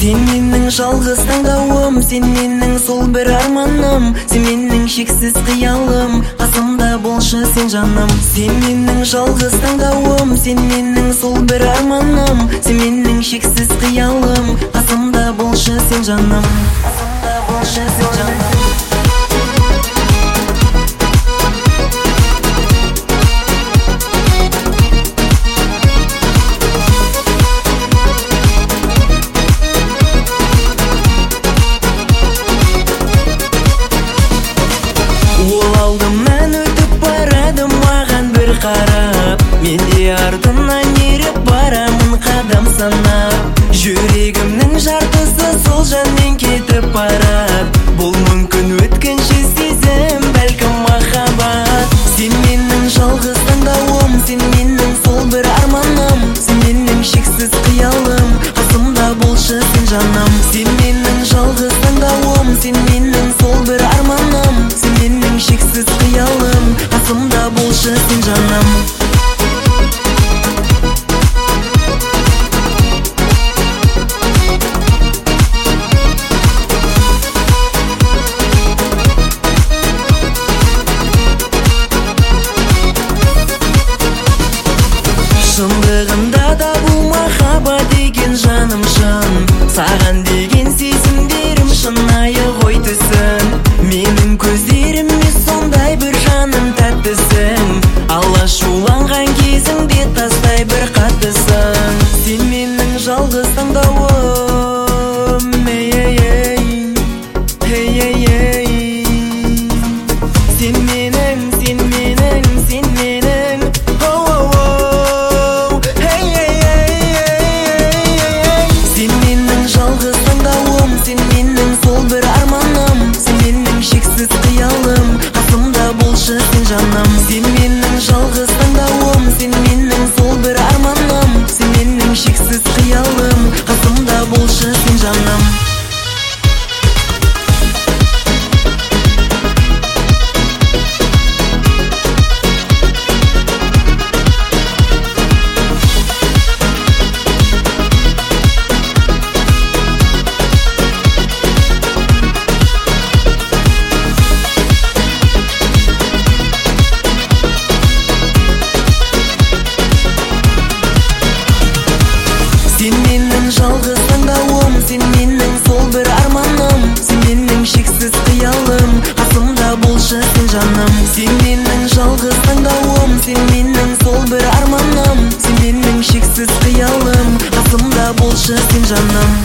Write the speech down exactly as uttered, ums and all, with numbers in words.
Сен менің жалғыз таңдауым, сен менің сол бір арманым, сен менің шексіз қиялым, қасымда болшы сен жаным. Сен менің жалғыз таңдауым, сен менің сол бір арманым, сен менің шексіз қиялым, қасымда болшы сен жаным. Қасымда болшы сен жаным. Ол алдымнан өтіп барады маған бір қарап, мен де артынан еріп барамын қадам санап. Жүрегімнің жартысы сол жанмен кетіп барады, бұл мүмкін өткінші сезім, бәлкім махаббат. Сен менің жалғыз таңдауым, сен менің сол бір арманым, сен менің шексіз қиялым, қасымда болшы сен жаным. Сен менің жалғыз таңдауым, сен менің сол бір арманым, сен менің шексіз қиялым, қасымда болшы сен жаным. Шындығында да бұл махаббат деген жаным шын, саған деген сезімдерім шынайы ғой түсін. Менің көздеріме сондай бір жаным тәттісің, алашуланған кезіңде тастай бір қаттысың. Сен менің жалғыз таңдауым, ей-ей-ей, ей-ей-ей. Сен менің, сен менің, сен менің, оу-оу-оу, ей-ей-ей-ей-ей. Сен менің жалғыз таңдауым, сен менің сол бір арманым, сен менің шексіз қиялым, қасымда болшы сен жаным. Сен менің жалғыз таңдауым, сен менің сол бір арманым, сен менің шексіз қиялым, қасымда болшы сен жаным. Сен менің жалғыз таңдауым, сен менің сол бір арманым, сен менің шексіз қиялым, қасымда болшы сен жаным. Сен менің жалғыз таңдауым, сен менің сол бір арманым, сен менің шексіз қиялым, қасымда болшы сен жаным.